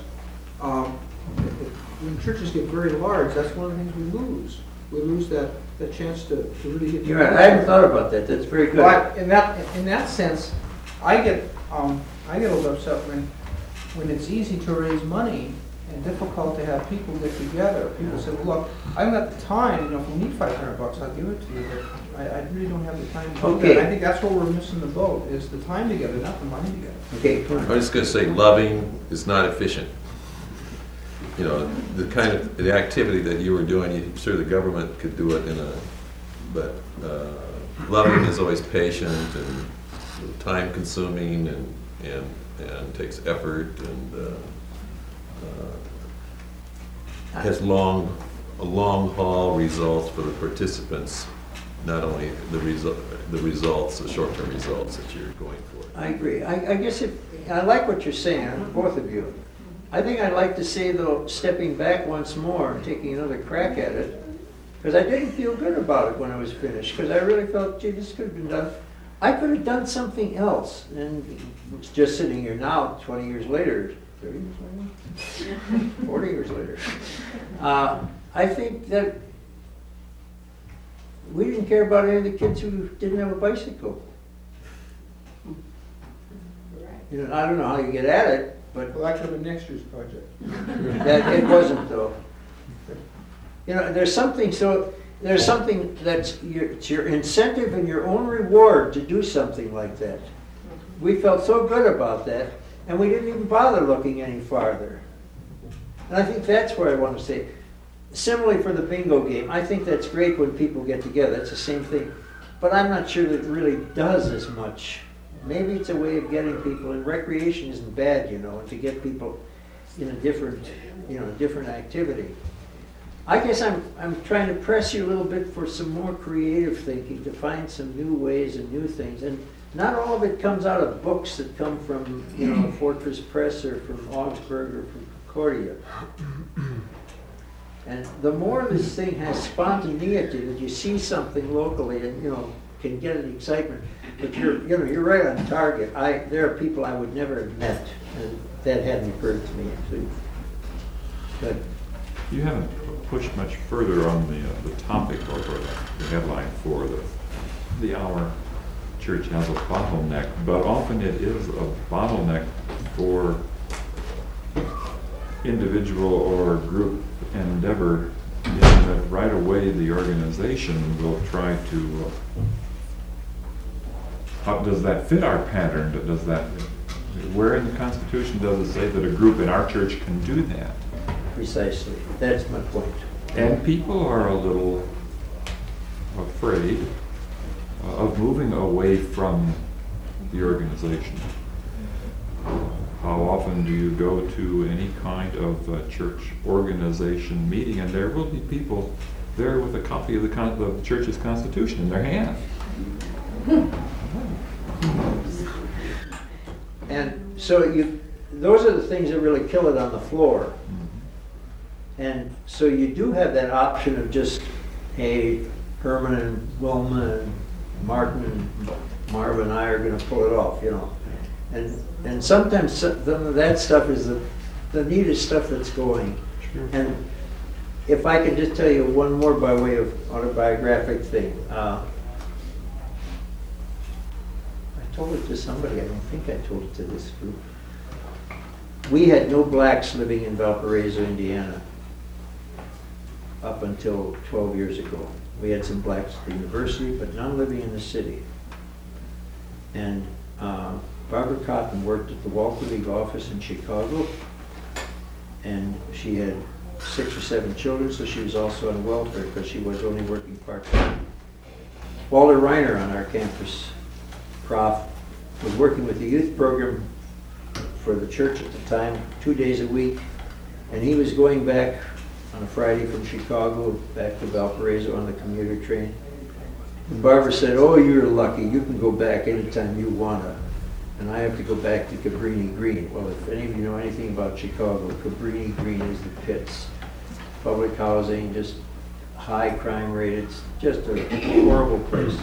when churches get very large, that's one of the things we lose. We lose that chance to really get. You're right. I hadn't thought about that. That's very good. But in that sense, I get a little upset when it's easy to raise money and difficult to have people get together. People say, well, look, I've got the time, if you need $500, I'll give it to you, but I really don't have the time to do Okay. that. I think that's where we're missing the boat, is the time together, not the money together. Okay, come on. I'm just gonna say, loving is not efficient. You know, the activity that you were doing, I'm sure the government could do it but loving is always patient and time consuming and takes effort and has long haul results for the participants, not only the results, the short-term results that you're going for. I agree. I guess I like what you're saying, both of you. I think I'd like to say, though, stepping back once more and taking another crack at it, because I didn't feel good about it when I was finished, because I really felt, gee, this could have been done. I could have done something else, and it's just sitting here now, 20 years later, 30 years later, 40 years later. I think that we didn't care about any of the kids who didn't have a bicycle. You know, I don't know how you get at it, but Well, that could have been next year's project. that it wasn't though. You know, there's something that's it's your incentive and your own reward to do something like that. We felt so good about that, and we didn't even bother looking any farther. And I think that's where I want to say, similarly for the bingo game, I think that's great when people get together. It's the same thing. But I'm not sure that it really does as much. Maybe it's a way of getting people, and recreation isn't bad, you know, to get people in a different activity. I guess I'm trying to press you a little bit for some more creative thinking, to find some new ways and new things. And not all of it comes out of books that come from, Fortress Press or from Augsburg or from Concordia. And the more this thing has spontaneity, that you see something locally and, can get an excitement. But you're right on target. There are people I would never have met, and that hadn't occurred to me. So, good. You haven't pushed much further on the topic or the headline for the hour. Church has a bottleneck, but often it is a bottleneck for individual or group endeavor in that right away the organization will try to, how does that fit our pattern? Does that, where in the Constitution does it say that a group in our church can do that? Precisely, that's my point. And people are a little afraid of moving away from the organization. How often do you go to any kind of church organization meeting and there will be people there with a copy of the church's constitution in their hand? And so those are the things that really kill it on the floor. And so you do have that option of just, hey, Herman and Wilma and Martin and Marv and I are going to pull it off, you know. And sometimes some of that stuff is the neatest stuff that's going. Sure. And if I could just tell you one more by way of autobiographic thing. I told it to somebody, I don't think I told it to this group. We had no blacks living in Valparaiso, Indiana, up until 12 years ago. We had some blacks at the university, but none living in the city. And Barbara Cotton worked at the Walter League office in Chicago, and she had 6 or 7 children, so she was also on welfare because she was only working part-time. Walter Reiner on our campus, prof, was working with the youth program for the church at the time, 2 days a week, and he was going back on a Friday from Chicago back to Valparaiso on the commuter train. And Barbara said, "Oh, you're lucky. You can go back anytime you wanna. And I have to go back to Cabrini Green." Well, if any of you know anything about Chicago, Cabrini Green is the pits. Public housing, just high crime rate. It's just a horrible place.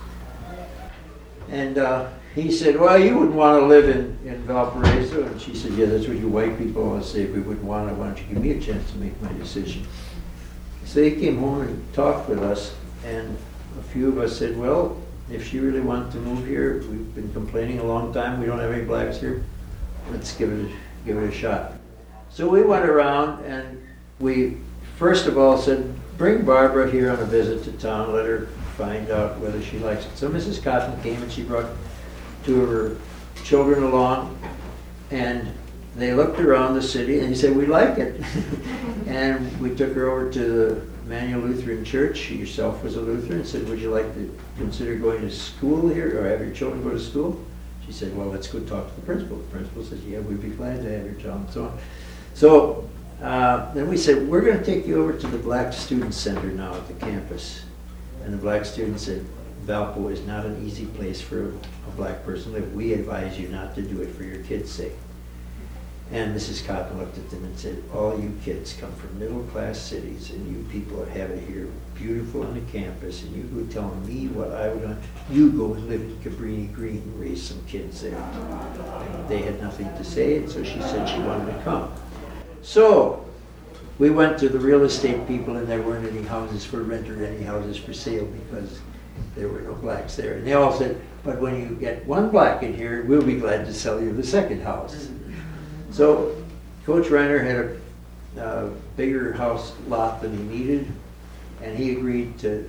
And he said, "Well, you wouldn't want to live in Valparaiso." And she said, "Yeah, that's what you white people always say. If we wouldn't want it, why don't you give me a chance to make my decision?" So he came home and talked with us, and a few of us said, "Well, if she really wanted to move here, we've been complaining a long time, we don't have any blacks here, let's give it a shot." So we went around and we first of all said, "Bring Barbara here on a visit to town, let her find out whether she likes it." So Mrs. Cotton came and she brought 2 of her children along, and they looked around the city and they said, "We like it." And we took her over to the Emmanuel Lutheran Church. She herself was a Lutheran, and said, "Would you like to consider going to school here or have your children go to school?" She said, "Well, let's go talk to the principal." The principal says, "Yeah, we'd be glad to have your child," and so on. So then we said, "We're going to take you over to the Black Student Center now at the campus." And the black student said, "Valpo is not an easy place for a black person to live. We advise you not to do it for your kids' sake." And Mrs. Cotton looked at them and said, "All you kids come from middle-class cities, and you people have it here beautiful on the campus, and you go telling me what I would want. You go and live in Cabrini Green and raise some kids there." And they had nothing to say, and so she said she wanted to come. So we went to the real estate people, and there weren't any houses for rent or any houses for sale because there were no blacks there. And they all said, "But when you get one black in here, we'll be glad to sell you the second house." So Coach Reiner had a bigger house lot than he needed, and he agreed to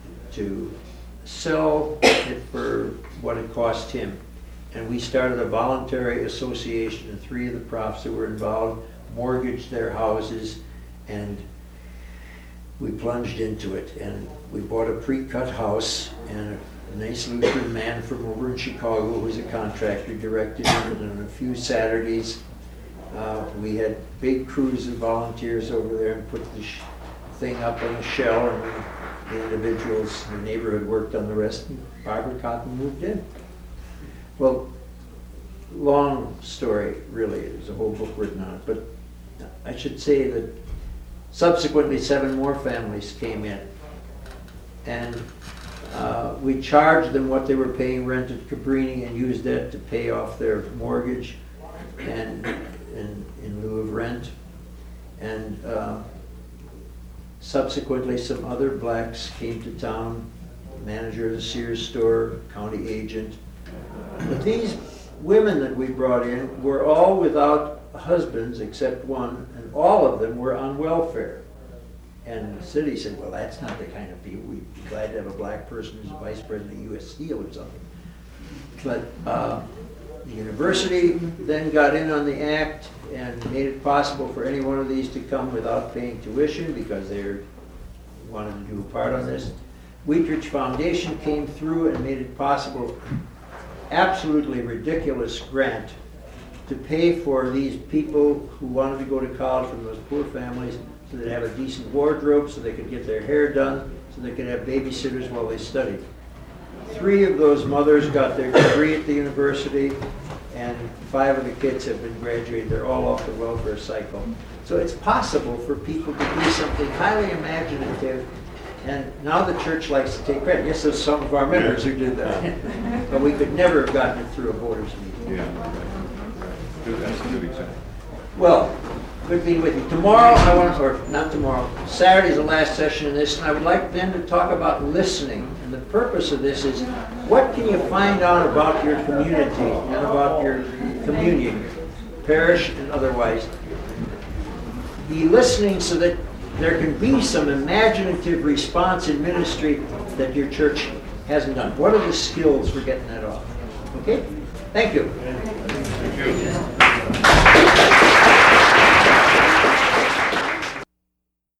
sell it for what it cost him. And we started a voluntary association, and 3 of the profs that were involved mortgaged their houses, and we plunged into it. And we bought a pre-cut house, and a nice Lutheran man from over in Chicago who was a contractor directed it, and on a few Saturdays we had big crews of volunteers over there and put the thing up on a shell, and the individuals in the neighborhood worked on the rest, and Barbara Cotton moved in. Well, long story, really. There's a whole book written on it, but I should say that subsequently 7 more families came in, and we charged them what they were paying rent at Cabrini and used that to pay off their mortgage and in lieu of rent. And subsequently some other blacks came to town, manager of the Sears store, county agent. But these women that we brought in were all without husbands except one, and all of them were on welfare. And the city said, well, that's not the kind of people, we'd be glad to have a black person who's vice president of US Steel or something. But the university then got in on the act and made it possible for any one of these to come without paying tuition because they wanted to do a part on this. Wheatridge Foundation came through and made it possible, absolutely ridiculous grant, to pay for these people who wanted to go to college from those poor families so they'd have a decent wardrobe, so they could get their hair done, so they could have babysitters while they studied. 3 of those mothers got their degree at the university, and 5 of the kids have been graduated. They're all off the welfare cycle. So it's possible for people to do something highly imaginative, and now the church likes to take credit. Yes, there's some of our members who did that. But we could never have gotten it through a voters meeting. Yeah. That's a good example. Well, good being with you. Tomorrow, I want, or not tomorrow, Saturday is the last session in this, and I would like then to talk about listening. And the purpose of this is, what can you find out about your community and about your communion, parish and otherwise? Be listening so that there can be some imaginative response in ministry that your church hasn't done. What are the skills for getting that off? Okay? Thank you. Thank you.